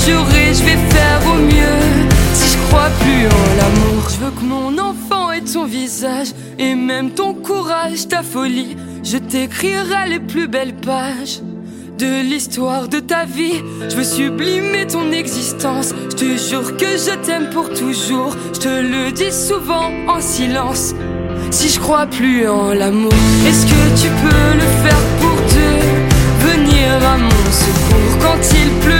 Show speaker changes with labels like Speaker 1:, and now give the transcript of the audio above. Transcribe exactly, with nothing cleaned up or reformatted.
Speaker 1: juré, je vais faire au mieux. Si je crois plus en l'amour, je veux que mon enfant ait ton visage et même ton courage, ta folie. Je t'écrirai les plus belles pages de l'histoire de ta vie. Je veux sublimer ton existence. Je te jure que je t'aime pour toujours. Je te le dis souvent en silence. Si je crois plus en l'amour, est-ce que tu peux le faire pour deux? Venir à mon secours quand il pleut.